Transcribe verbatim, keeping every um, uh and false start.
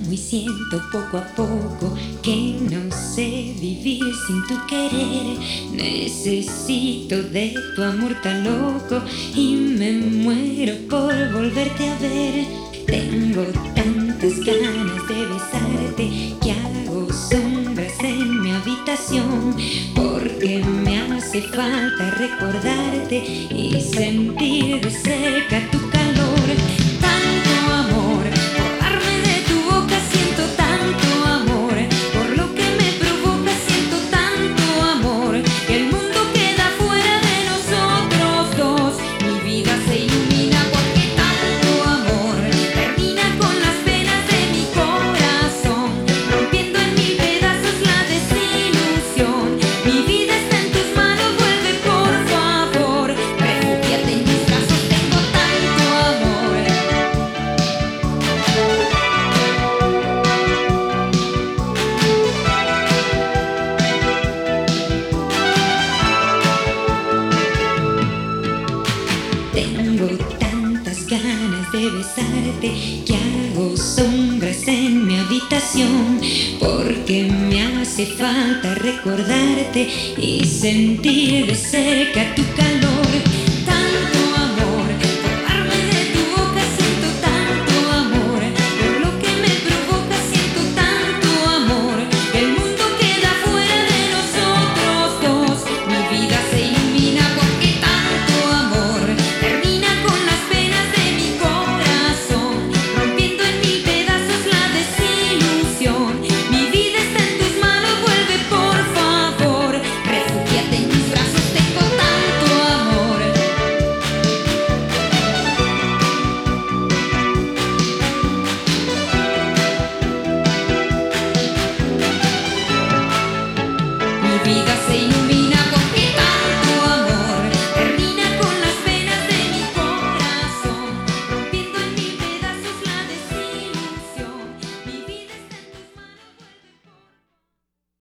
y siento poco a poco que no sé vivir sin tu querer. Necesito de tu amor tan loco y me muero por volverte a ver. Tengo tantas ganas de besarte que hago sombras en mi habitación, porque me hace falta recordarte y sentir de cerca tu calor. Tanto amor por darme de tu boca, siento tanto amor por lo que me provoca, siento tanto amor que el mundo queda fuera de nosotros dos. Mi vida se ilumina porque tanto amor termina con las penas de mi corazón, rompiendo en mil pedazos la desilusión. Mi vida está en tus manos, vuelve por favor, refúgiate en mis brazos, tengo tanto amor. Tengo tantas ganas de besarte que hago sombras en mi habitación, porque me hace falta recordarte y sentir de cerca tu calor.